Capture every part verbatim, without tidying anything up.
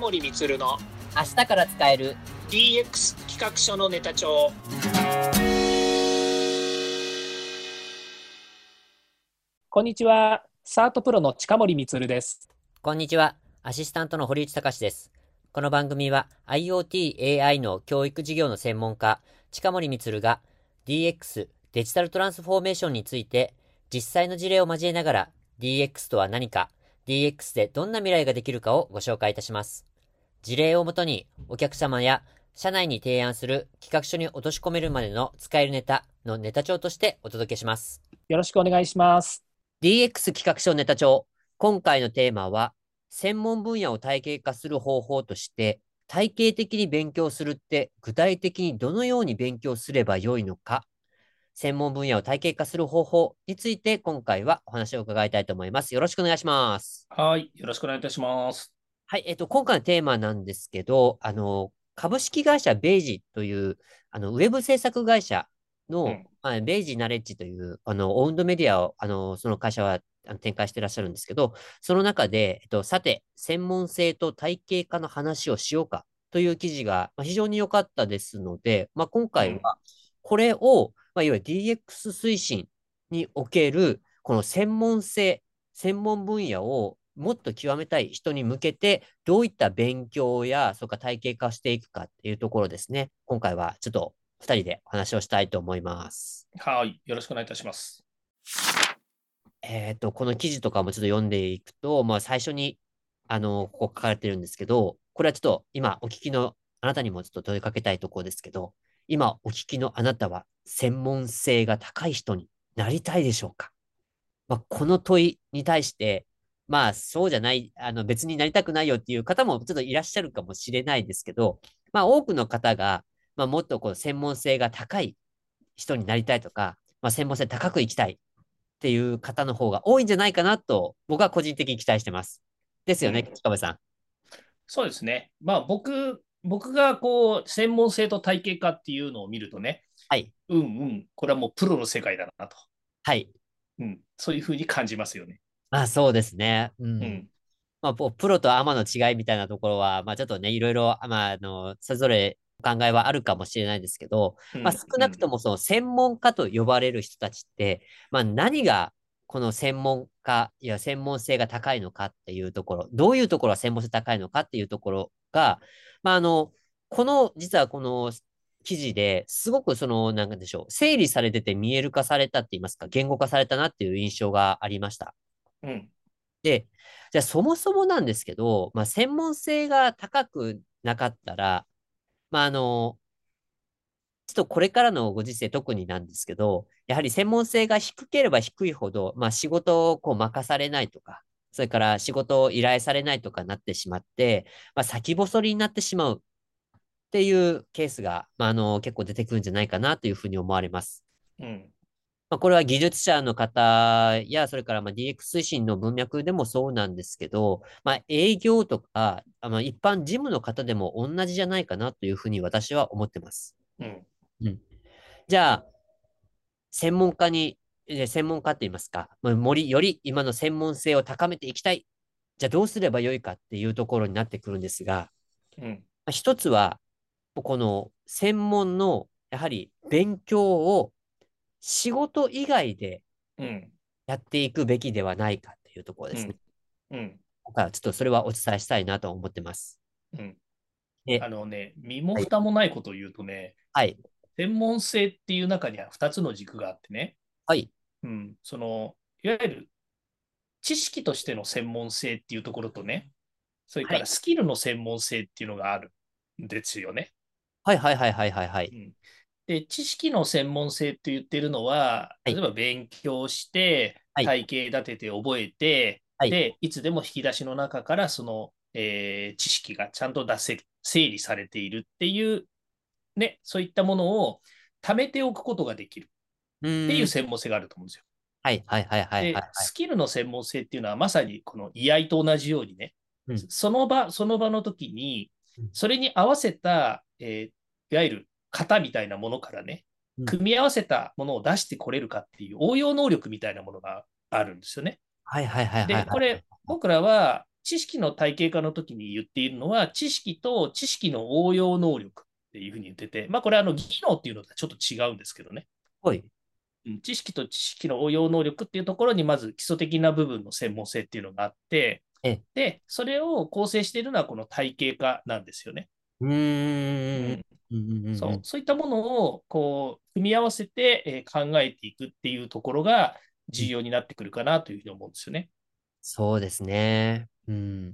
森充の明日から使えるディーエックス 企画書のネタ帳。こんにちは、サートプロの近森充です。 こんにちは、アシスタントの堀内隆です。この番組は IoT、エーアイ の教育事業の専門家、近森充が ディーエックス、デジタルトランスフォーメーションについて実際の事例を交えながら ディーエックス とは何か、ディーエックス でどんな未来ができるかをご紹介いたします。事例をもとにお客様や社内に提案する企画書に落とし込めるまでの使えるネタのネタ帳としてお届けします。 よろしくお願いします。 ディーエックス 企画書ネタ帳。今回のテーマは、専門分野を体系化する方法として、体系的に勉強するって具体的にどのように勉強すればよいのか、専門分野を体系化する方法について今回はお話を伺いたいと思います。よろしくお願いします。 はい、よろしくお願いいたします。 はい、えっと、今回のテーマなんですけど、あの、株式会社ベイジという、あの、ウェブ制作会社の、 うん、 まあ、ベイジナレッジという、あの、オウンドメディアを、あの、その会社はあの展開していらっしゃるんですけど、その中で、えっと、さて、専門性と体系化の話をしようかという記事が、まあ、非常に良かったですので、まあ、今うん、 回は、これを、まあ、いわゆる ディーエックス 推進における、この専門性、専門分野をもっと極めたい人に向けて、どういった勉強や、それから体系化していくかっていうところですね。今回はちょっと二人でお話をしたいと思います。 はい、よろしくお願いいたします。 えっと、この記事とかもちょっと読んでいくと、まあ最初に、あの、ここ書かれてるんですけど、これはちょっと今お聞きのあなたにもちょっと問いかけたいところですけど、今お聞きのあなたは専門性が高い人になりたいでしょうか？まあ、この問いに対して、まあ、そうじゃない、あの、別になりたくないよっていう方もちょっといらっしゃるかもしれないですけど、まあ、多くの方が、まあ、もっとこう、専門性が高い人になりたいとか、まあ、専門性高く生きたいっていう方の方が多いんじゃないかなと、僕は個人的に期待してます。ですよね、 うん、 近部さん。 そうですね。まあ、僕、僕がこう、専門性と体系化っていうのを見るとね、 はい。 うんうん、これはもうプロの世界だなと、 はい。 うん、そういうふうに感じますよね。 まあ、そうですね。うん。 うん、 まあ、ププロとアマの違いみたいなところは、まあ、ちょっとね、いろいろ、まあ、あの、それぞれお考えはあるかもしれないですけど、まあ、 うん、 少なくとうん、 もその専門家と呼ばれる人たちって、まあ、何がこの専門家、いや、専門性が高いのかっていうところ、どういうところが専門性高いのかっていうところが、まあ、あの、この、実はこの記事ですごくその、なんでしょう、整理されてて見える化されたって言いますか、言語化されたなっていう印象がありました。 うん、 で、じゃあそもそもなんですけど、まあ、専門性が高くなかったら、まあ、あの、ちょっとこれからのご時世特になんですけど、やはり専門性が低ければ低いほど、まあ、仕事をこう任されないとか、それから仕事を依頼されないとかなってしまって、まあ、先細りになってしまうっていうケースが、まあ、あの、結構出てくるんじゃないかなというふうに思われます。 うん、 まあ、これは技術者の方や、それからまあ ディーエックス 推進の文脈でもそうなんですけど、まあ、営業とか、あの一般事務の方でも同じじゃないかなというふうに私は思ってます。 うん、 うん。じゃあ、専門家に、え専門家って言いますか、まあ、もり、より今の専門性を高めていきたい。じゃあどうすればよいかっていうところになってくるんですが、 うん、 まあ一つは、この専門の、やはり勉強を仕事以外でうん、 やっていくべきではないかっていうところですね。 うん、うん、 今回はちょっとそれはお伝えしたいなと思ってます。 うん。 で、 あのね、身もはい。 蓋もないことを言うとね、 はい。 専門性っていう中にはふたつの軸があってね、 はい。 うん、その、いわゆる知識としての専門性っていうところとね、それはい。 からスキルの専門性っていうのがあるんですよね。 はい。はい。はい。はい。はい。はい。 うん、で、知識の専門性って言ってるのは、 はい。 例えば勉強して、 はい。 体系立てて覚えて、 はい。 で、いつでも引き出しの中からその、えー知識がちゃんと出せる、整理されているっていう、ね、そういったものを貯めておくことができるっていううーん。 専門性があると思うんですよ。 はい。はい。はい。はい。はで、 い。はい。 スキルの専門性っていうのはまさにこの居合と同じようにね、 うん。 その場、その場の時に、 うん。 それに合わせた、えーいわゆる型みたいなものからね、 うん。 組み合わせたものを出してこれるかっていう応用能力みたいなものがあるんですよね。 はい。はい。はい。はい。 で、 はい。 これ、僕らは知識の体系化の時に言っているのは、知識と知識の応用能力っていうふうに言ってて、まあ、これはあの技能っていうのとはちょっと違うんですけどね。 はい。 知識と知識の応用能力っていうところに、まず基礎的な部分の専門性っていうのがあって、 え、 で、それを構成しているのはこの体系化なんですよね。 うーん。 うん。 うんうんうんうそう、 ん。 そういったものをこう組み合わせて、えー考えていくっていうところがうん、 重要になってくるかなというふうに思うんですよね。 そうですね。うん。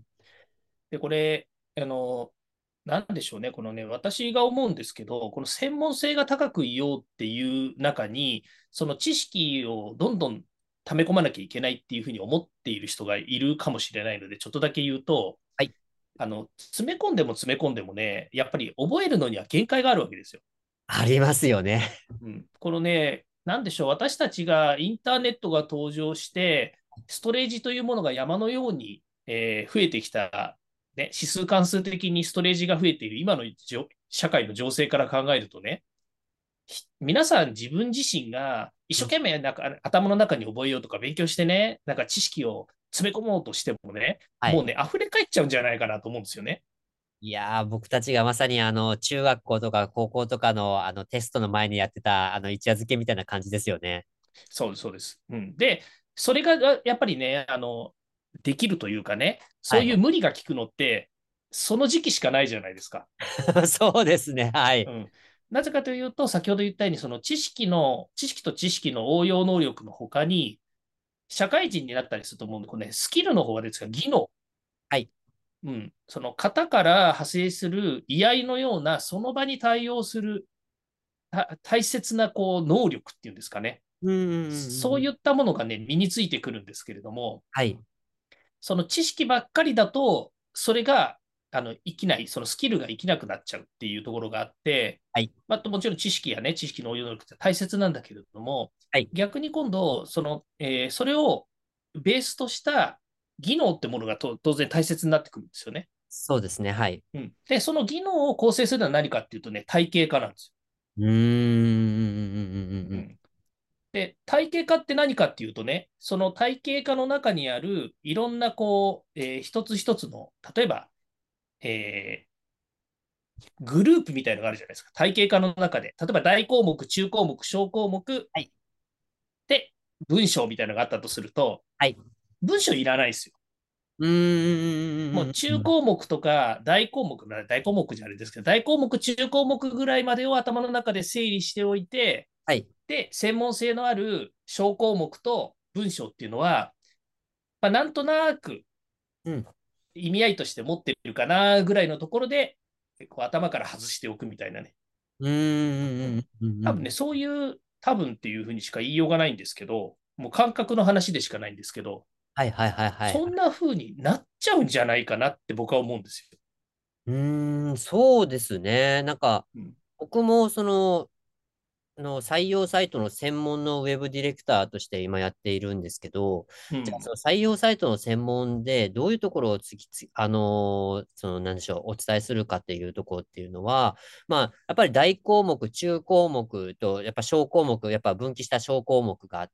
で、これ、あの、なんでしょうね、このね、私が思うんですけど、この専門性が高くいようっていう中に、その知識をどんどん溜め込まなきゃいけないっていうふうに思っている人がいるかもしれないので、ちょっとだけ言うと、 はい。 あの、詰め込んでも詰め込んでもね、やっぱり覚えるのには限界があるわけですよ。 ありますよね。 うん、このね、なんでしょう、私たちがインターネットが登場して、ストレージというものが山のように、えー増えてきた、ね、指数関数的にストレージが増えている今のじょ社会の情勢から考えるとね、皆さん自分自身が一生うん、 懸命なんか頭の中に覚えようとか勉強してね、なんか知識を詰め込もうとしてもね、 はい。 もうね、溢れ返っちゃうんじゃないかなと思うんですよね。 いやー、僕たちがまさにあの、中学校とか高校とかのあの、テストの前にやってたあの、一夜漬けみたいな感じですよね。 そうです、そうです。うん、で、それがやっぱりね、あの、できるというかね、そういうはい。 無理が効くのって、その時期しかないじゃないですか。 そうですね。はい。 うん。なぜかというと、先ほど言ったように、その知識の、知識と知識の応用能力の他に、社会人になったりすると思うんで、これね、スキルの方はですが、技能。 はい。 うん。その型から派生する居合のような、その場に対応する大切なこう能力っていうんですかね。 うんうんうんうん。 そういったものがね、身についてくるんですけれども、 はい。 その知識ばっかりだと、それがあの生きない、そのスキルが生きなくなっちゃうっていうところがあって、 はい。 まあ、もちろん知識やね、知識の応用能力って大切なんだけれども、 はい。 逆に今度、その、えーそれをベースとした技能ってものがと当然大切になってくるんですよね。 そうですね。はい。 うん。で、その技能を構成するのは何かっていうとね、体系化なんですうーん。うんうんうんよ。ううん。 ん。で、体系化って何かっていうとね、その体系化の中にあるいろんなこう、えー一つ一つの、例えば、えーグループみたいなのがあるじゃないですか。体系化の中で。例えば大項目、中項目、小項目はい。 で文章みたいなのがあったとすると、 はい。 文章いらないですよ。 うーん。 もう中項目とか大項目、大項目じゃあれですけど、大項目、中項目ぐらいまでを頭の中で整理しておいて、 はい。 で、専門性のある小項目と文章っていうのは、まあ、なんとなくうん。 意味合いとして持っているかなぐらいのところで、こう頭から外しておくみたいなね。 うーん。 うん。 うんうん。 多分ね、そういう多分っていうふうにしか言いようがないんですけど、もう感覚の話でしかないんですけど、 はいはいはいはい。 そんなふうになっちゃうんじゃないかなって僕は思うんですよ。 うーん、そうですね。なんか、 うん。 僕もその、あの採用サイトの専門のウェブディレクターとして今やっているんですけど、じゃあそうん。 の採用サイトの専門でどういうところをつきつ、あのーそのなんでしょう、お伝えするかっていうところっていうのは、まあ、やっぱり大項目、中項目と、やっぱ小項目、やっぱ分岐した小項目があって、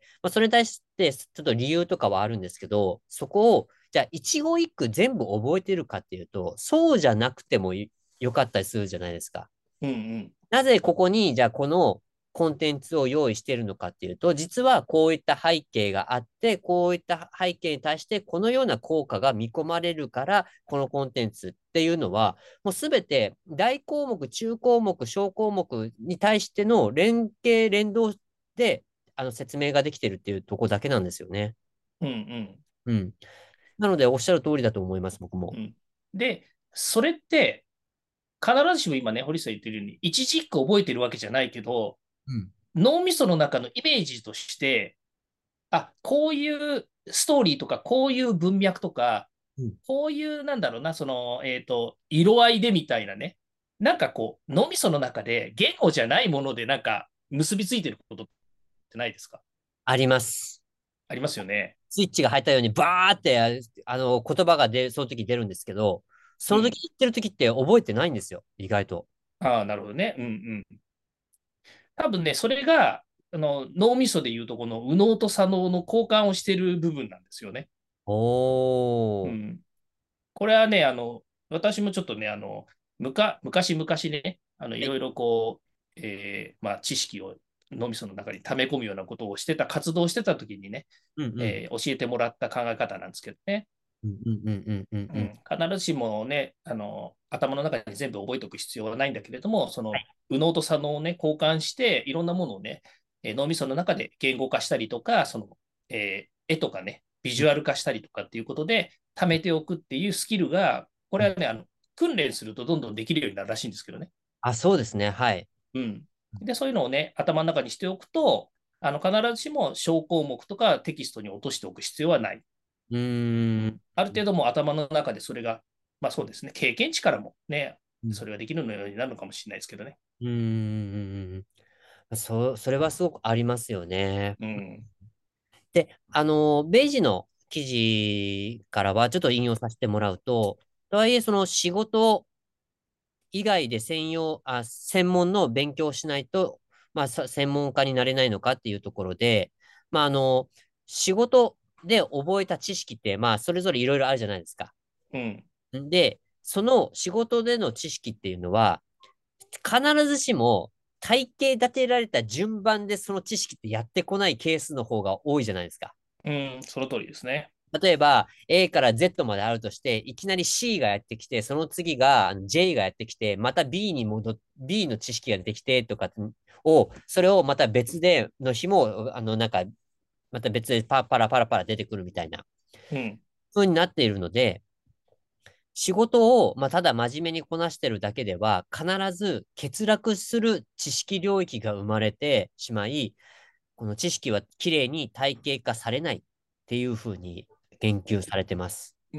まあ、それに対してちょっと理由とかはあるんですけど、そこを、じゃあ一語一句全部覚えてるかっていうと、そうじゃなくてもいよかったりするじゃないですか。 うんうん。 なぜここに、じゃあこのコンテンツを用意しているのかっていうと、実はこういった背景があって、こういった背景に対してこのような効果が見込まれるから、このコンテンツっていうのは、もうすべて大項目、中項目、小項目に対しての連携、連動であの説明ができてるっていうところだけなんですよね。 うんうん。 うん。なので、おっしゃる通りだと思います、僕も。 うん。で、それって必ずしも今ね、堀さん言ってるように、一字一句覚えてるわけじゃないけど、 うん。 脳みその中のイメージとして、あ、こういうストーリーとか、こういう文脈とか、 うん。 こういう、なんだろうな、その、えっと、色合いでみたいなね。なんかこう、脳みその中で言語じゃないものでなんか結びついてることってないですか？ あります。 ありますよね。 スイッチが入ったように、バーって、あの、言葉が出、その時出るんですけど、そのうん。 時言ってる時って覚えてないんですよ、意外と。 ああ、なるほどね。うんうん。多分ね、それが、あの、脳みそでいうとこの右脳と左脳の交換をしている部分なんですよね。うおー。 ん。 これはね、あの、私もちょっとね、あの、むか昔々ね、あの、いはい。 ろいろこう、えーまあ、知識を脳みその中に溜め込むようなことをしてた、活動してた時にね、 うんうん。 えー教えてもらった考え方なんですけどね。 うんうんうんうんうんうん。 うん、必ずしもね、あの、頭の中に全部覚えておく必要はないんだけれども、その、 はい。 右脳と左脳をね、交換して、いろんなものをね、えー脳みその中で言語化したりとか、その、えー絵とかね、ビジュアル化したりとかっていうことで、貯めておくっていうスキルが、こうん。 れはね、あの、訓練するとどんどんできるようになるらしいんですけどね。 あ、そうですね。はい。 うん。で、そういうのをね、頭の中にしておくと、あの、必ずしも小項目とかテキストに落としておく必要はない。 うーん。 うん、ある程度もう頭の中でそれが、まあそうですね、経験値からもね、 うん。 それができるようになるのかもしれないですけどね。 うーん。そ、それはすごくありますよね。 うん。 で、あの、ベイジの記事からはちょっと引用させてもらうと、とはいえ、その仕事以外で専用、あ、専門の勉強をしないと、まあ、さ専門家になれないのかっていうところで、まあ、あの、仕事で覚えた知識って、まあ、それぞれいろいろあるじゃないですか。 うん。 で、その仕事での知識っていうのは、必ずしも体系立てられた順番でその知識ってやってこないケースの方が多いじゃないですか。 うん、その通りですね。 例えば、A から Z まであるとして、いきなり C がやってきて、その次があの J がやってきて、また B に戻っ、B の知識が出てきてとかを、それをまた別での日も、あの、なんか、また別でパパラパラパラ出てくるみたいな、 うん。 風になっているので、仕事を、まあ、ただ真面目にこなしてるだけでは、必ず欠落する知識領域が生まれてしまい、この知識はきれいに体系化されないっていうふうに言及されてます。 うん。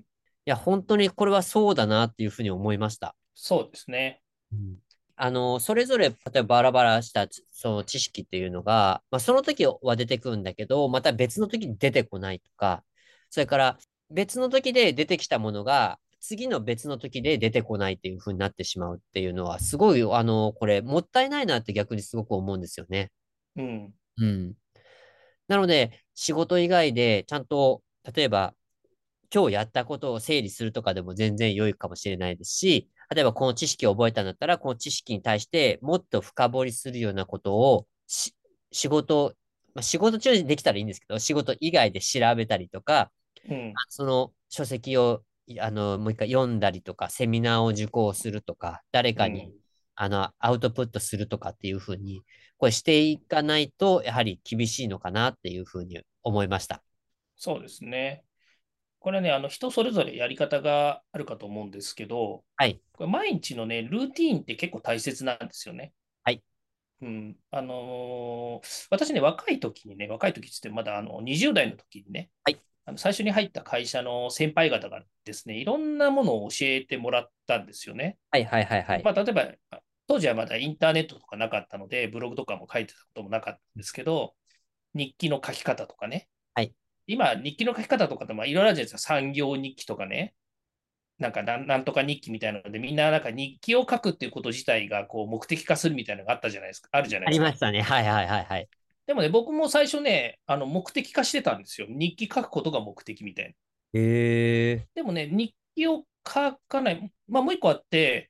いや、本当にこれはそうだなっていうふうに思いました。 そうですね。 うん。あの、それぞれ、例えばバラバラしたつその知識っていうのが、まあ、その時は出てくるんだけど、また別の時に出てこないとか、それから別の時で出てきたものが、次の別の時で出てこないっていうふうになってしまうっていうのは、すごい、あの、これ、もったいないなって逆にすごく思うんですよね。 うん。 うん。なので、仕事以外で、ちゃんと、例えば、今日やったことを整理するとかでも全然良いかもしれないですし、例えばこの知識を覚えたんだったら、この知識に対してもっと深掘りするようなことをし、仕事、まあ、仕事中にできたらいいんですけど、仕事以外で調べたりとか、 うん。 その書籍を、いあの、もう一回読んだりとか、セミナーを受講するとか、誰かに、 うん。 あの、アウトプットするとかっていうふうに、これしていかないと、やはり厳しいのかなっていうふうに思いました。 そうですね。これね、あの、人それぞれやり方があるかと思うんですけど、 はい。 これ毎日のね、ルーティーンって結構大切なんですよね。 はい。 うん。あのー私ね、若い時にね、若い時って言ってまだあのにじゅう代の時にね、 はい。 あの最初に入った会社の先輩方がですね、いろんなものを教えてもらったんですよね。 はい。はい。はい。はい。 まあ、例えば、当時はまだインターネットとかなかったので、ブログとかも書いてたこともなかったんですけど、日記の書き方とかね。 はい。 今、日記の書き方とかってまあいろいろあるじゃないですか。産業日記とかね。なんかなんなんとか日記みたいなので、みんななんか日記を書くっていうこと自体がこう目的化するみたいなのがあったじゃないですか。あるじゃないあですか。 りましたね。はい。はい。はい。はい。 でもね、僕も最初ね、あの目的化してたんですよ。日記書くことが目的みたいな。 へえ。 でもね、日記を書かない。まあ、もう一個あって、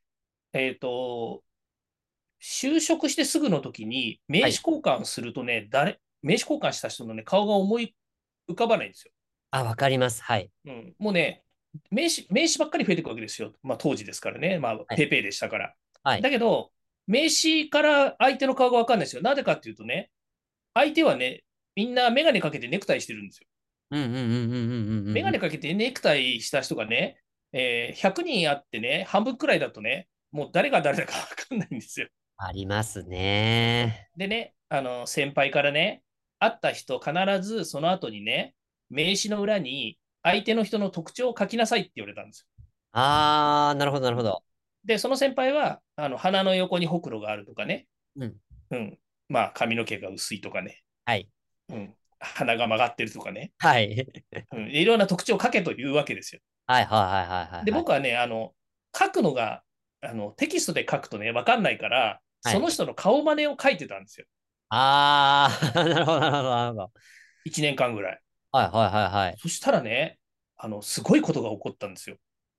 えっと、就職してすぐの時に名刺はい。 交換するとね、誰、名刺交換した人のね、顔が思い浮かばないんですよ。 あ、わかります。はい。 うん。もうね、名刺、名刺ばっかり増えていくわけですよ。まあ当時ですからね。まあはい。 ペイペイでしたから。 はい。 だけど、名刺から相手の顔がわかんないですよ。なぜかっていうとね、相手はね、みんなメガネかけてネクタイしてるんですよ。 うんうんうんうんうんうんメガネうんうん。 かけてネクタイした人がね、えーひゃくにんあってね、半分くらいだとね、もう誰が誰だかわかんないんですよ。 ありますね。 でね、あの、先輩からね、会った人必ずその後にね、名刺の裏に相手の人の特徴を書きなさいって言われたんですあー、なるほど、なるよ。 ほど。 で、その先輩は、あの、鼻の横にほくろがあるとかね、 うん。 うん。まあ、髪の毛が薄いとかね、 はい。 うん。鼻が曲がってるとかね、 はい。 うん。いろんな特徴を書けというわけですよ。 はい、はい、はい、はい、はい。 で、 はい。 僕はね、あの、書くのが、あの、テキストで書くとね、わかんないから、 はい。 その人の顔真似を書いてたんですよ。 あー、なるほど、なるほど、なるほど。 いちねんかんぐらい。 はい、はい、はい、はい。 そしたらね、あの、すごいことが起こったんですよ。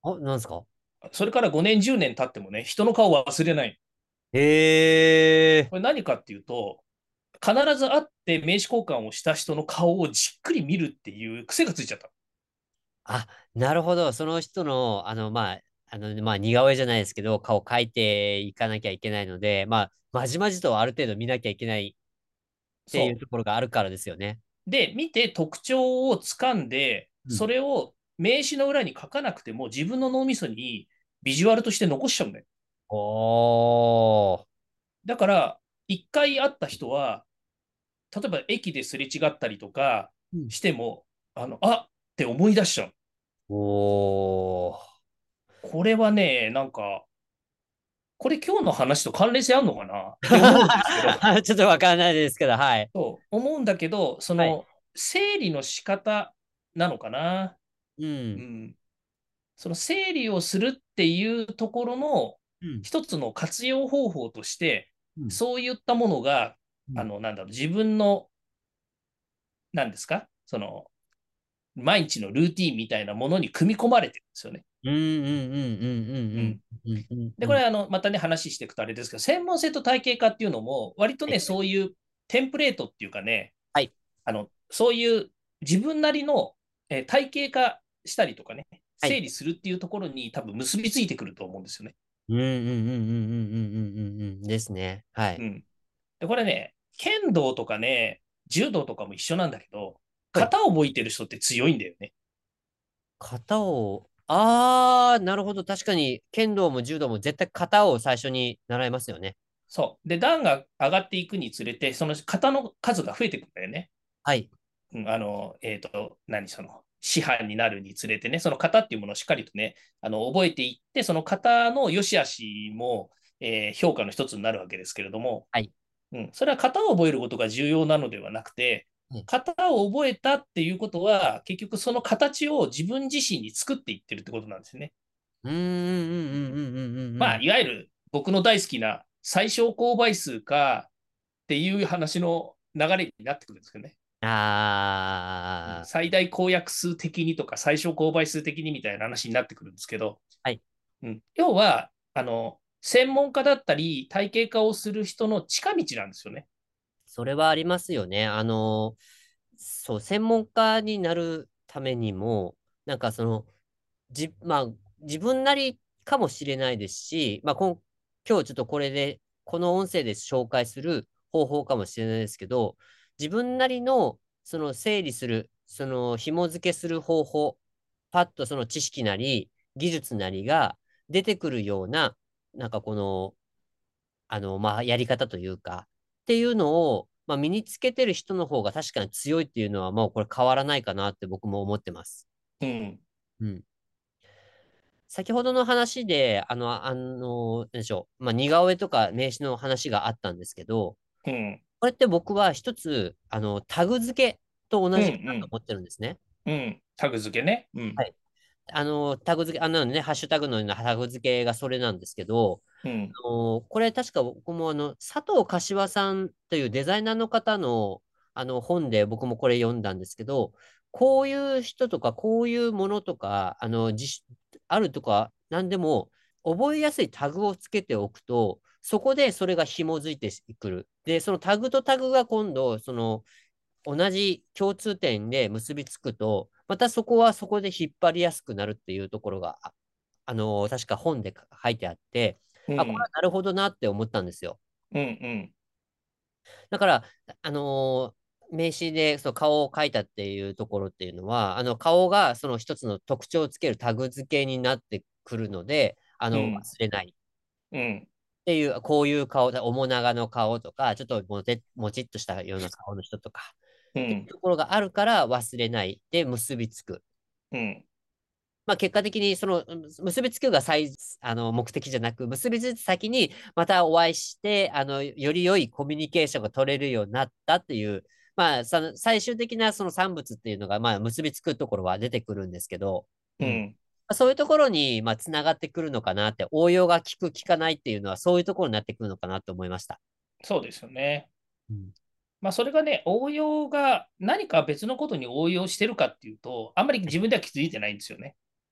あ、なんですか？ それからごねん、じゅうねん経ってもね、人の顔を忘れない。 へえ。 これ何かっていうと、必ず会って名刺交換をした人の顔をじっくり見るっていう癖がついちゃった。 あ、なるほど。その人の、あの、まあ、あの、まあ、似顔絵じゃないですけど、顔描いていかなきゃいけないので、まあ、まじまじとある程度見なきゃいけないっていうそところがあるからですよね。 う。で、見て特徴をつかんで、 うん。 それを名刺の裏に書かなくても自分の脳みそにビジュアルとして残しちゃうんだよ。 おー。 だから、一回会った人は、例えば駅ですれ違ったりとかうん。 しても、あの、あって思い出しちゃう。 おー。 これはね、なんか、これ今日の話と関連性あるのかなって思うんですけど、 ちょっとわからないですけど、はい。 そう思うんだけど、そはい。 の整理の仕方なのかな。 うん。 うん。その整理をするっていうところのうん。 一つの活用方法として、 うん。 そういったものが、 うん。 あの、なんだろう、自分の、なんですか、その、毎日のルーティンみたいなものに組み込まれてるんですよね。 うん。うん。うん。うん。 うん。 うん。うん。 で、 うん。 これ、あの、またね、話していくとあれですけど、専門性と体系化っていうのも、割とね、 はい。 そういうテンプレートっていうかね、 はい。 あの、そういう自分なりの、えー体系化したりとかね、 はい。 整理するっていうところに多分結びついてくると思うんですよね。 うん。うん。うん。うん。うん。うん。うん。うんですね。はい。 うん。で、これね、剣道とかね、柔道とかも一緒なんだけど、 はい。 型を覚えてる人って強いんだよね。 型を、あー、なるほど。確かに、剣道も柔道も絶対型を最初に習いますよね。 そう。で、段が上がっていくにつれて、その型の数が増えていくんだよね。 はい。 うん、あの、えっ、と、何、その、師範になるにつれてね、その型っていうものをしっかりとね、あの、覚えていって、その型の良し悪しも、えー評価の一つになるわけですけれども、 はい。 うん、それは型を覚えることが重要なのではなくて、 うん。 型を覚えたっていうことは、結局その形を自分自身に作っていってるってことなんですよね。 うん。うん。うん。うん。うん。うん。うまあ、 ん。 いわゆる僕の大好きな最小公倍数かっていう話の流れになってくるんですけどね。 あー。 最大公約数的にとか最小公倍数的にみたいな話になってくるんですけど、 はい。 うん、要は、あの、専門家だったり体系化をする人の近道なんですよね。 それはありますよね。あの、そう、専門家になるためにも、なんかその、じ、まあ、自分なりかもしれないですし、まあ、今、今日ちょっとこれで、この音声で紹介する方法かもしれないですけど、自分なりの、その整理する、その紐付けする方法、パッとその知識なり、技術なりが出てくるような、なんかこの、あの、まあ、やり方というか、っていうのを、まあ、身につけてる人の方が確かに強いっていうのはもうこれ変わらないかなって僕も思ってます。 うん。 うん。先ほどの話で、あの、あの、何でしょう。まあ、似顔絵とか名詞の話があったんですけど、 うん。 これって僕は一つ、あの、タグ付けと同うん。うじかなとん。 思ってるんですね。 うん。タグ付けね。うん。 はい。あの、タグ付け、あのね、ハッシュタグのようなタグ付けがそれなんですけど、 うん。 あのこれ確か僕もあの、佐藤柏さんというデザイナーの方の、あの本で僕もこれ読んだんですけど、こういう人とか、こういうものとか、あの、自あるとか、なんでも、覚えやすいタグをつけておくと、そこでそれが紐づいてくる。で、そのタグとタグが今度、その、同じ共通点で結びつくと、またそこはそこで引っ張りやすくなるっていうところが、ああの、確か本で書いてあって、あ、これはうん。 なるほどなって思ったんですよ。 うん。うん。 だから、あのー名刺でその顔を描いたっていうところっていうのは、あの顔がその一つの特徴をつけるタグ付けになってくるので、あの、忘うん。 れないうん。 っていう、こういう顔、面長の顔とか、ちょっともて、もちっとしたような顔の人とか、っていううん。 ところがあるから忘れないで結びつく。 うん。 まあ、結果的にその結びつくが最あの目的じゃなく、結びついた先にまたお会いして、あのより良いコミュニケーションが取れるようになったっていう、まあ、その最終的なその産物っていうのが、まあ、結びつくところは出てくるんですけど、うん、 うん。 そういうところに、まあ、つながってくるのかなって、応用が効く、効かないっていうのは、そういうところになってくるのかなと思いました。 そうですよね。 うん。 まあ、それがね、応用が何か別のことに応用してるかっていうと、あんまり自分では気づいてないんですよね。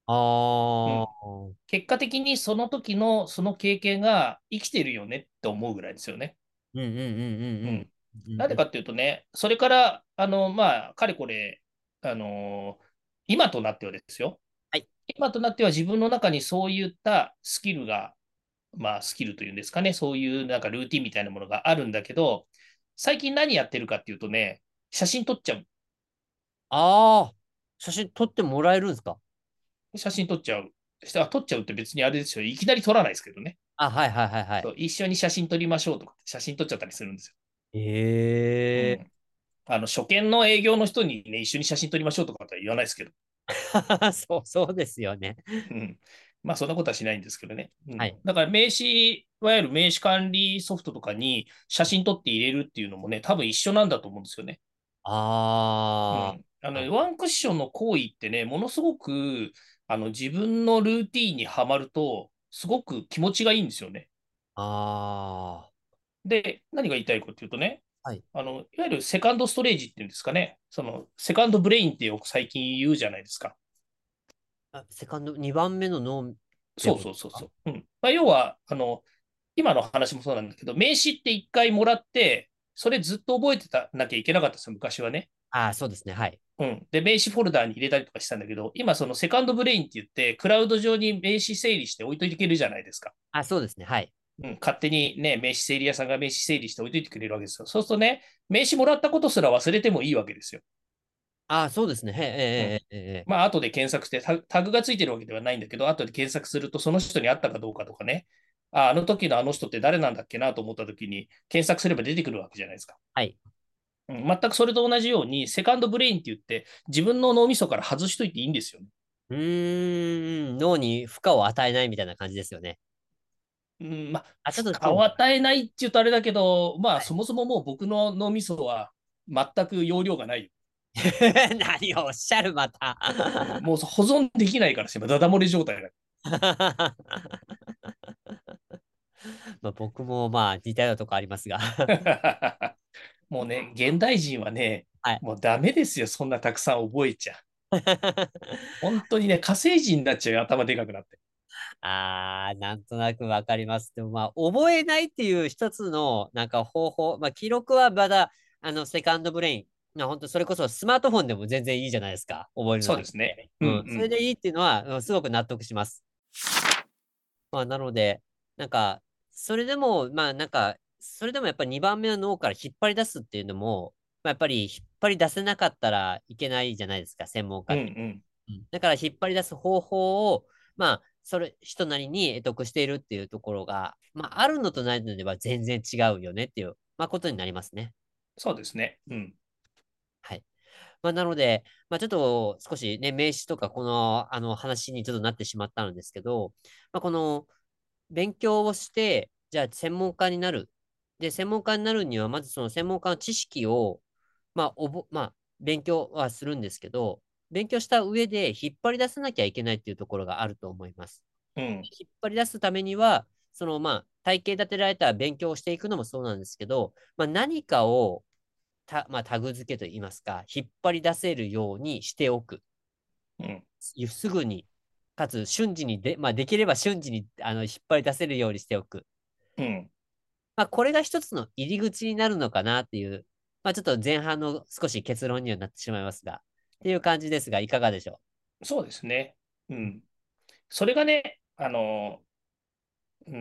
あうん。 あ、 結果的にその時のその経験が生きてるよねって思うぐらいですよね。 うんうんうんうんうん。 うん。うんうん。 なんでかっていうとね、それから、あの、まあ、かれこれ、あの今となってはですよ。 はい。 今となっては自分の中にそういったスキルが、まあ、スキルというんですかね、そういうなんかルーティンみたいなものがあるんだけど、最近何やってるかっていうとね、写真撮っちゃう。 ああ、写真撮ってもらえるんですか？ 写真撮っちゃう。したら撮っちゃうって別にあれですよ。いきなり撮らないですけどね。 あ、はいはいはいはい。 そう一緒に写真撮りましょうとか、写真撮っちゃったりするんですよ。うええん。あの、初見の営業の人にね、一緒に写真撮りましょうとかって言わないですけど。 ー。そう、そうですよね。 うん。まあ、そんなことはしないんですけどね。うん。 はい。 だから名刺、いわゆる名刺管理ソフトとかに写真撮って入れるっていうのもね、多分一緒なんだと思うんですよね。うあん。ああ、 の、ワンクッションの行為ってね、ものすごく、あの、自分のルーティーンにはまると、すごく気持ちがいいんですよね。 あで、何が言いたいかっていうとね、 あ、はい。 あの、いわゆるセカンドストレージっていうんですかね、その、セカンドブレインってよく最近言うじゃないですか。 あ、セカンド、にばんめの脳ってそうことですか？ そうそうそう。うん。まあ、要は、あの、今の話もそうなんだけど、名刺って一回もらって、それずっと覚えてたなきゃいけなかったんですよ、昔はね。 ああ、そうですね。はい。 うん。で、名刺フォルダーに入れたりとかしたんだけど、今そのセカンドブレインって言って、クラウド上に名刺整理して置いといてくれるじゃないですか。 あ、そうですね。はい。 うん。勝手にね、名刺整理屋さんが名刺整理して置いといてくれるわけですよ。そうするとね、名刺もらったことすら忘れてもいいわけですよ。 ああ、そうですね。へえ、 うん。 ええ、ええ、ええ。 まあ、後で検索してタ、タグがついてるわけではないんだけど、後で検索すると、その人に会ったかどうかとかね、あ、あの時のあの人って誰なんだっけなと思った時に、検索すれば出てくるわけじゃないですか。 はい。 うん、全くそれと同じように、セカンドブレインって言って、自分の脳みそから外しといていいんですよね。 うーん、脳に負荷を与えないみたいな感じですよね。 うん、まあ、 あ、ちょっ負と違うのかな。 荷を与えないって言うとあれだけど、まあ、 はい。 そもそももう僕の脳みそは全く容量がない。 何をおっしゃる、また。 うん、もう保存できないからして、ダダ漏れ状態だ。 まあ、僕もまあ似たようなとこありますが。 もうね、現代人はね、 はい。 もうダメですよ、そんなたくさん覚えちゃ。本当にね、火星人になっちゃうよ、頭でかくなって。 ああ、なんとなくわかります。でもまあ、覚えないっていう一つのなんか方法、まあ、記録はまだ、あの、セカンドブレイン。まあ、本当それこそスマートフォンでも全然いいじゃないですか。覚えるのだっそうですね。 て。 うんううん。それん。 でいいっていうのは、うん、すごく納得します。まあ、なので、なんか、それでも、まあ、なんか、それでもやっぱりにばんめの脳から引っ張り出すっていうのも、まあ、やっぱり引っ張り出せなかったらいけないじゃないですか、専門家うんうって。 ん。 うん。だから引っ張り出す方法を、まあ、それ、人なりに得得しているっていうところが、まあ、あるのとないのでは全然違うよねっていう、まあ、ことになりますね。 そうですね。うん。 はい。まあ、なので、まあ、ちょっと少しね、名詞とかこの、あの話にちょっとなってしまったんですけど、まあ、この勉強をして、じゃあ専門家になる。で、専門家になるには、まずその専門家の知識を、まあ、おぼ、まあ、勉強はするんですけど、勉強した上で引っ張り出さなきゃいけないっていうところがあると思います。 うん。 引っ張り出すためには、そのまあ、体系立てられた勉強をしていくのもそうなんですけど、まあ、何かをた、まあ、タグ付けといいますか、引っ張り出せるようにしておく。 うん。 すぐに、かつ瞬時にで、まあ、できれば瞬時にあの引っ張り出せるようにしておく。 うん。 まあ、これが一つの入り口になるのかなっていう、まあ、ちょっと前半の少し結論にはなってしまいますが、っていう感じですが、いかがでしょそうですね。うう？ ん。それがね、あの、うん、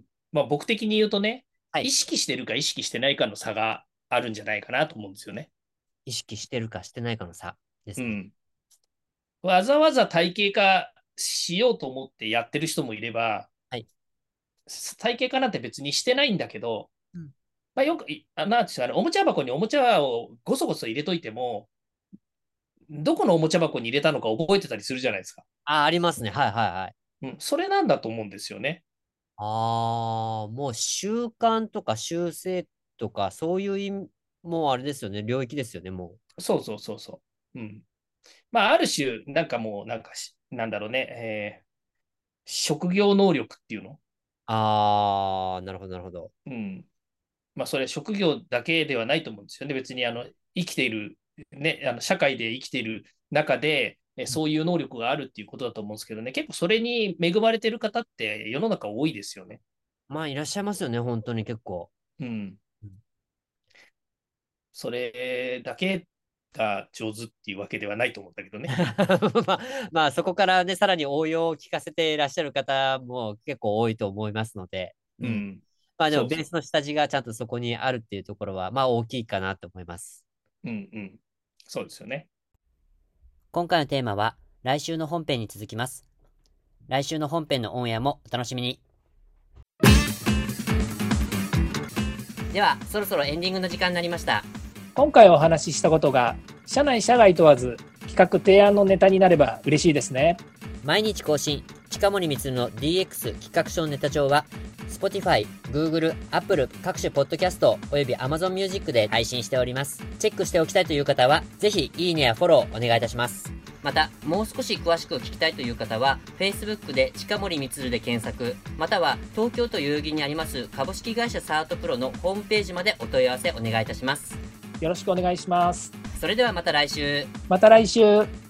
まあ僕的に言うとね、 はい。 意識してるか意識してないかの差があるんじゃないかなと思うんですよね。 意識してるかしてないかの差ですね。 うん。わざわざ体系化しようと思ってやってる人もいれば、 はい。 体系化なんて別にしてないんだけど、 うん。 まあ、よく、いあなんていうかね、おもちゃ箱におもちゃをごそごそ入れといても、どこのおもちゃ箱に入れたのか覚えてたりするじゃないですか。 あ、ありますね。はいはいはい。 うん、それなんだと思うんですよね。 ああ、もう習慣とか習性とか、そういう意味、もうあれですよね。領域ですよね、もう。 そうそうそうそう。うん。まあ、ある種、なんかもう、なんかし、なんだろうね、えー職業能力っていうの。 ああ、なるほど、なるほど。 うん。まあ、それ職業だけではないと思うんですよね。別に、あの、生きている、ね、あの、社会で生きている中で、 えそういう能力があるっていうことだと思うんですけどね、結構それに恵まれてる方って世の中多いですよね。 まあ、いらっしゃいますよね、本当に結構。 うん。 うん。 それだけが上手っていうわけではないと思うんだけどね。 まあ、まあ、そこからね、さらに応用を聞かせていらっしゃる方も結構多いと思いますので、うん。 うん。 まあ、でも、 そうそう。 ベースの下地がちゃんとそこにあるっていうところは、まあ、大きいかなと思います。 うんうん。そうですよね。 今回のテーマは、来週の本編に続きます。来週の本編のオンエアもお楽しみに。では、そろそろエンディングの時間になりました。 今回お話ししたことが、社内社外問わず、企画提案のネタになれば嬉しいですね。 毎日更新、近森光の ディーエックス 企画書のネタ帳は、Spotify、Google、Apple 各種ポッドキャストおよび Amazon Music で配信しております。チェックしておきたいという方は、ぜひいいねやフォローお願いいたします。また、もう少し詳しく聞きたいという方は、Facebook で近森光で検索、または東京都代々木にあります株式会社サートプロのホームページまでお問い合わせお願いいたします。 よろしくお願いします。 それではまた来週。 また来週。